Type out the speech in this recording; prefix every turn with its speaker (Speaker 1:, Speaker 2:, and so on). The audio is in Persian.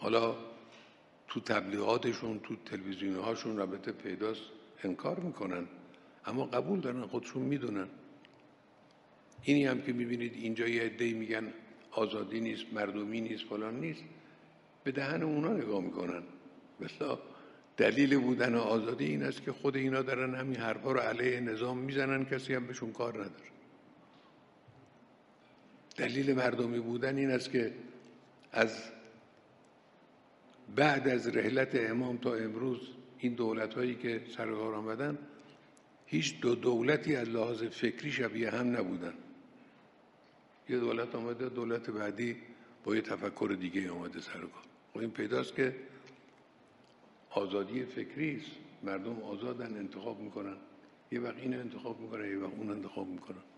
Speaker 1: حالا تو تبلیغاتشون، تو تلویزیونهاشون رابطه پیداست، انکار میکنن، اما قبول دارن، خودشون میدونن. اینی هم که میبینید اینجا یه عده‌ای میگن آزادی نیست، مردمی نیست، فلان نیست، به دهن اونا نگاه میکنن. مثلا دلیل بودن آزادی این است که خود اینا دارن همین حرفا رو علیه نظام میزنن، کسی هم بهشون کار نداره. دلیل مردمی بودن این است که از بعد از رحلت امام تا امروز این دولت‌هایی که سر کار آمدن هیچ دو دولتی از لحاظ فکری شبیه هم نبودن. یه دولت آمده، دولت بعدی با یه تفکر دیگه آمده سر کار. و این پیداست که آزادی فکری است. مردم آزادن، انتخاب میکنن، یه وقت این انتخاب میکنن، یه وقت اون انتخاب میکنن.